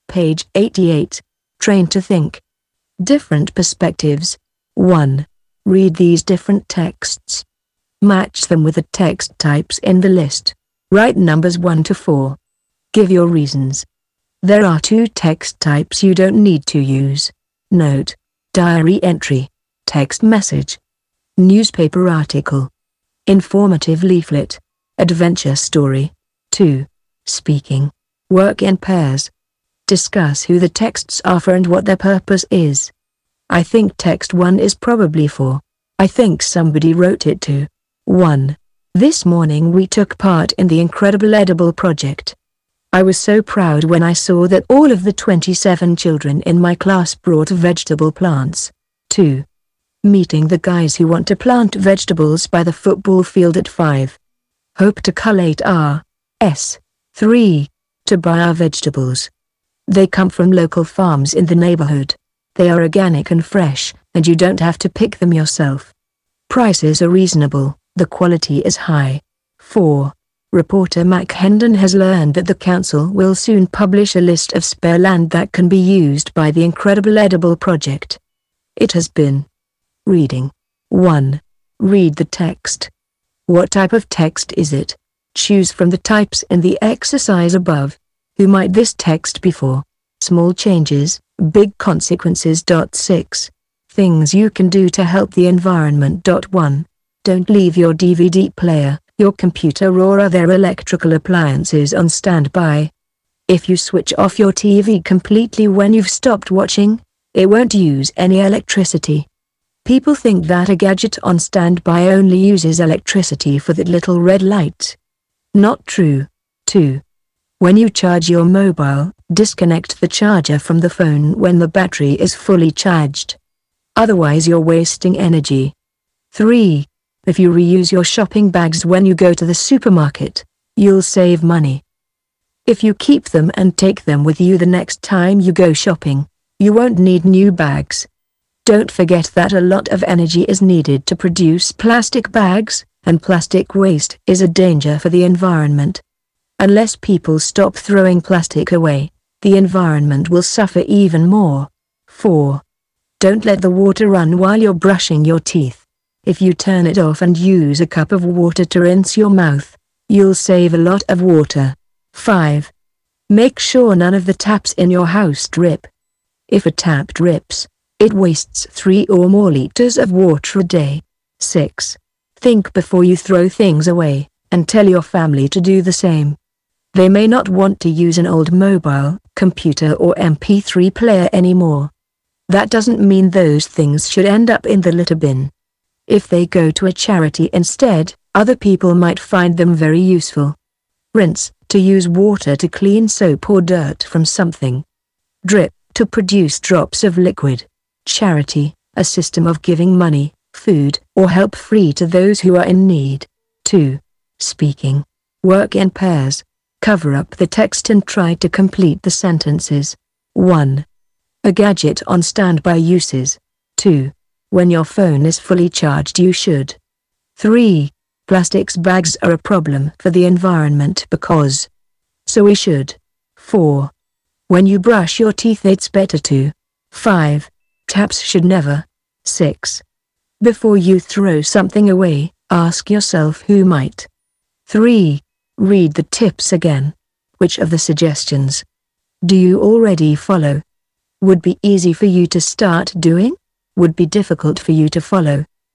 Page 88. Train to think. Different perspectives. 1. Read these different texts. Match them with the text types in the list. Write numbers 1 to 4. Give your reasons. There are 2 text types you don't need to use. Note. Diary entry. Text message. Newspaper article. Informative leaflet. Adventure story. 2. Speaking. Work in pairs. Discuss who the texts are for and what their purpose is. I think text 1 is probably for. I think somebody wrote it to. 1. This morning we took part in the Incredible Edible project. I was so proud when I saw that all of the 27 children in my class brought vegetable plants. 2. Meeting the guys who want to plant vegetables by the football field at 5. Hope to collate our S. 3. To buy our vegetables. They come from local farms in the neighborhood. They are organic and fresh, and you don't have to pick them yourself. Prices are reasonable, the quality is high. 4. Reporter Mac Hendon has learned that the council will soon publish a list of spare land that can be used by the Incredible Edible project. It has been. Reading. 1. Read the text. What type of text is it? Choose from the types in the exercise above. Who might this text be for? Small changes, big consequences. 6. Things you can do to help the environment. 1. Don't leave your DVD player, your computer or other electrical appliances on standby. If you switch off your TV completely when you've stopped watching, it won't use any electricity. People think that a gadget on standby only uses electricity for that little red light. Not true. 2. When you charge your mobile, disconnect the charger from the phone when the battery is fully charged. Otherwise you're wasting energy. 3. If you reuse your shopping bags when you go to the supermarket, you'll save money. If you keep them and take them with you the next time you go shopping, you won't need new bags. Don't forget that a lot of energy is needed to produce plastic bags, and plastic waste is a danger for the environment. Unless people stop throwing plastic away, the environment will suffer even more. 4. Don't let the water run while you're brushing your teeth. If you turn it off and use a cup of water to rinse your mouth, you'll save a lot of water. 5. Make sure none of the taps in your house drip. If a tap drips, it wastes 3 or more liters of water a day. 6. Think before you throw things away, and tell your family to do the same. They may not want to use an old mobile, computer or MP3 player anymore. That doesn't mean those things should end up in the litter bin. If they go to a charity instead, other people might find them very useful. Rinse, to use water to clean soap or dirt from something. Drip, to produce drops of liquid. Charity, a system of giving money, food, or help free to those who are in need. 2. Speaking. Work in pairs. Cover up the text and try to complete the sentences. 1. A gadget on standby uses. 2. When your phone is fully charged you should. 3. Plastics bags are a problem for the environment because. So we should. 4. When you brush your teeth it's better to. 5. Taps should never. 6. Before you throw something away, ask yourself who might. 3. Read the tips again. Which of the suggestions do you already follow? Would be easy for you to start doing? Would be difficult for you to follow?